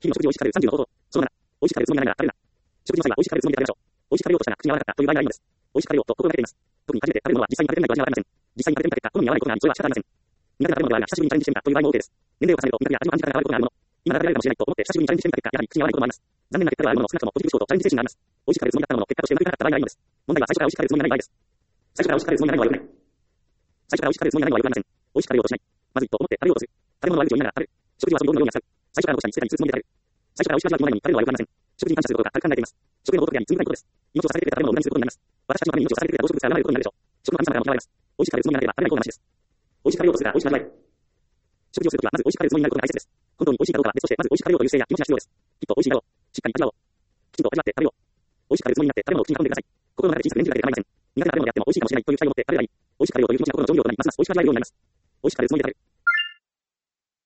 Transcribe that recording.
日々の食事を美味しく食べる30の方法。その7、美味しく食べるつもりがないなら食べるな。食事の際は美味しく食べるつもりで食べましょう。美味しく食べようとしたが口に合わなかったという場合があるのです。美味しく食べようと心がけています。特に初めて食べるものは実際に食べてみないと味がわかりません。実際に食べてみた結果、好みに合わないことがあり、それは仕方ありません。苦手な食べ物ではあるが、久しぶりにチャレンジしてみたという場合も OK です。年齢を重ねると味覚や味の感じ方が変わることがあるもの。今食べられるかもしれないと思って久しぶりにチャレンジしてみた結果、やはり口に合わないこともあります。残念な結果ではあるものの、少なくともポジティブ思考とチャレンジ精神があります。美味しく食べるつもりだったものを結果としてうまくいかなかった場合があるのです。問題は最初から美味しく食べるつもりがない場合です。最初から美味しく食べるつもりがないのは良くない。最初から美味しく食べるつもりがないのは良くありません。美味しく食べようとしない。まずいと思って食べようとする。食べ物の悪口を言いながら食べる。食事はその道具のように扱う。最初から残したに捨てたりするつもりで食べる。最初から美味しく味わうものに食べるのは良くありません。食事に感謝することが軽く考えています。食への道徳であり、罪深いことです。命を捧げてくれた食べ物を無駄にすることになります。私たちのために命を捧げてくれた動植物が恨まれることになるでしょう。食の神様からも嫌われます。美味しく食べるつもりがなければ食べない方がマシです。美味しく食べようとするから美味しく味わえる。食事をするときはまず美味しく食べるつもりになることが大切です。本当に美味しいかどうかは別として、まず美味しく食べようという姿勢や気持ちが必要です。きっと美味しいだろう。しっかり味わおう。きちんと味わって食べよう。美味しく食べるつもりになって食べ物を口に運んでください。心の中で小さく念じるだけで構いません。苦手な食べ物であっても美味しいかもしれないという期待を持って食べればいい。美味しく食べようという気持ちが心の準備を行いますます美味しく味わえるようになります。美味しく食べるつもりで食べる。